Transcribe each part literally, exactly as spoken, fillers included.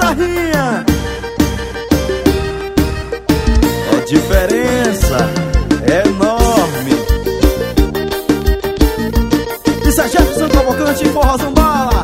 guitarrinha. A diferença é enorme. Isso é Jefferson Cavalcante e Forrozão Bala.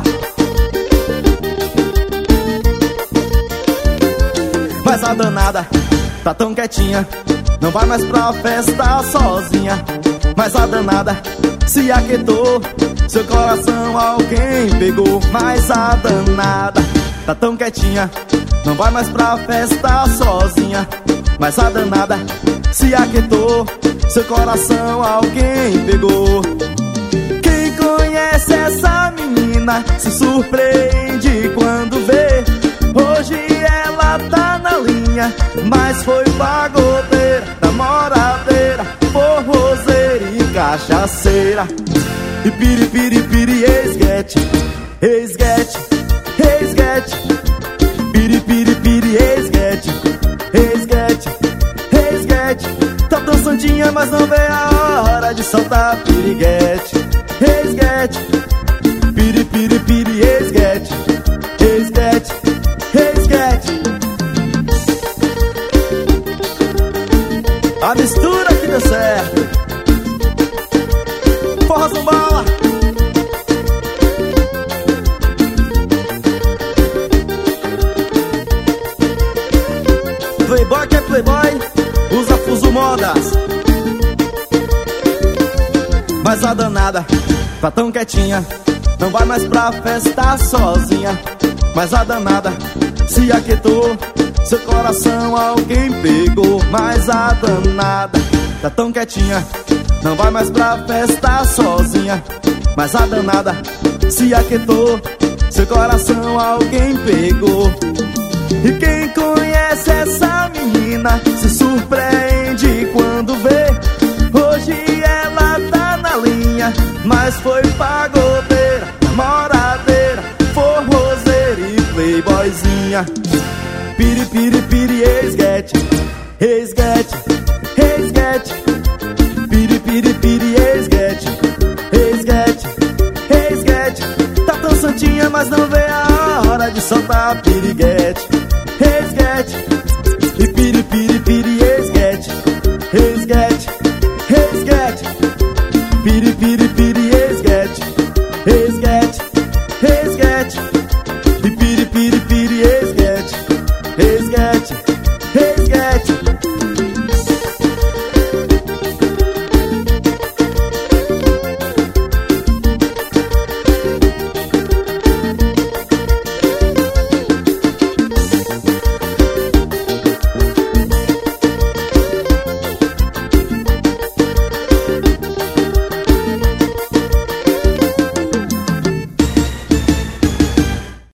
Mas a danada tá tão quietinha, não vai mais pra festa sozinha. Mas a danada se aquietou, seu coração alguém pegou. Mas a danada tá tão quietinha, não vai mais pra festa sozinha. Mas a danada se aquietou, seu coração alguém pegou. Quem conhece essa menina se surpreende quando vê. Hoje ela tá na linha, mas foi pagodeira, namoradeira, forrozeira e cachaceira. E piripiri piri esguete, esguete, esguete. Piripiri piri esguete, esguete, esguete. Tá dançandinha, mas não vê a hora de soltar piriguete. Esguete, piripiri piri esguete, esguete, esguete. A mistura que deu certo. Forrozão Bala. Playboy que é playboy, usa Fuso Modas. Mas a danada tá tão quietinha, não vai mais pra festa sozinha. Mas a danada se aquietou, seu coração alguém pegou. Mas a danada tá tão quietinha, não vai mais pra festa sozinha. Mas a danada se aquietou, seu coração alguém pegou. E quem conhece essa menina se surpreende quando vê. Hoje ela tá na linha, mas foi pagodeira, namoradeira, forrozeira e playboyzinha. Piripiri piri esguete, esguete, esguete. Piripiri piri esguete, esguete, esguete. Tá tão santinha, mas não vê a hora de soltar piriguete. Esguete, e piripiri piri esguete, esguete, esguete. Piripiri piri